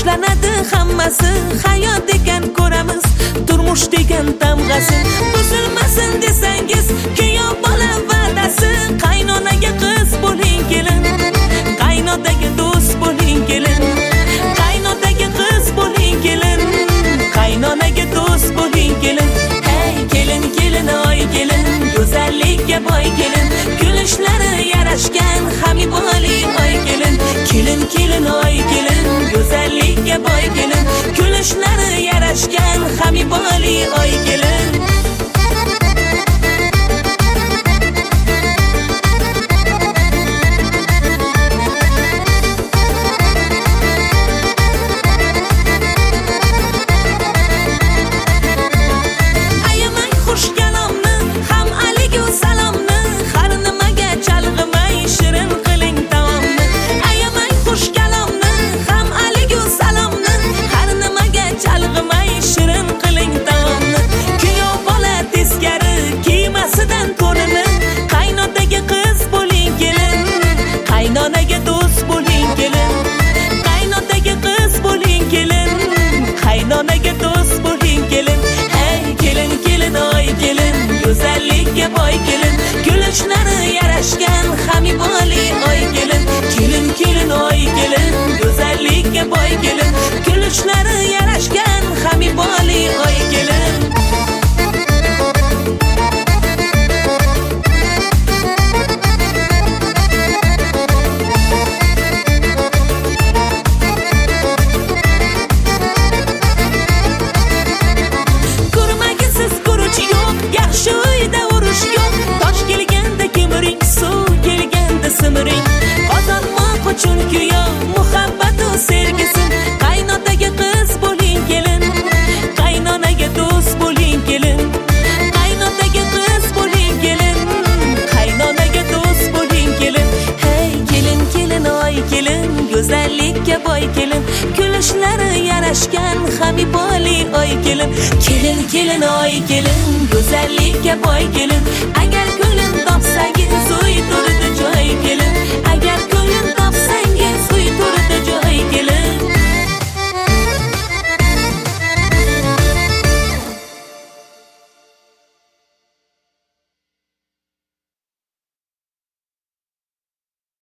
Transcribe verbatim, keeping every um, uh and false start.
boshlanadi hammasi. Hayot degan ko'ramiz, turmush degan tamg'asi. Buzilmasin desangiz kuyov bola va'dasi. Qaynonaga qiz bo'ling kelin, qaynotaga do'st bo'ling kelin. Qaynotaga qiz bo'ling kelin, qaynonaga do'st bo'ling kelin. Hey kelin kelin oy kelin, go'zallikka boy kelin. Kulishlari yarashgan Hamiboli oy kelin. Kelin kelin oy kelin, go'zallikka boy kelin. Kulishlari yarashgan Hamiboli oy kelin. Qaynonaga do'st bo'ling kelin, qaynotaga qiz bo'ling kelin. Qaynonaga do'st bo'ling kelin. Hey kelin kelin oy kelin, go'zallikka boy kelin. Kulishlari yarashgan Hamiboli oy kelin. Kelin kelin oy kelin, go'zallikka boy kelin. Kulishlari yarashgan Hamiboli oy kelin. Chunki yo muhabbat u sevgisin. Qaynotaga qiz bo'ling kelin, qaynonaga do'st bo'ling kelin. Qaynotaga qiz bo'ling kelin, qaynonaga do'st bo'ling kelin. Hey kelin kelin oy kelin, go'zallikka boy kelin. Kulishlari yarashgan Hamiboli oy kelin. Kelin kelin oy kelin, go'zallikka boy kelin. Agar ko'nglim topsangiz